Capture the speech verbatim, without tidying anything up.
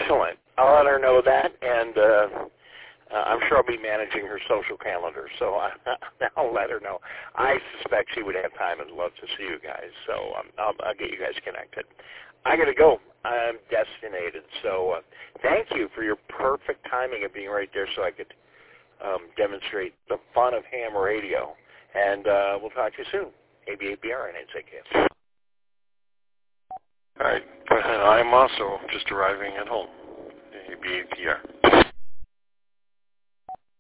Excellent. I'll let her know that, and uh, uh, I'm sure I'll be managing her social calendar, so I, I'll let her know. I suspect she would have time and love to see you guys, so um, I'll, I'll get you guys connected. I got to go. I'm destinated, so uh, thank you for your perfect timing of being right there so I could um, demonstrate the fun of ham radio, and uh, we'll talk to you soon. A B A B R and N Z K F. All right, and I'm also just arriving at home. A B A P R.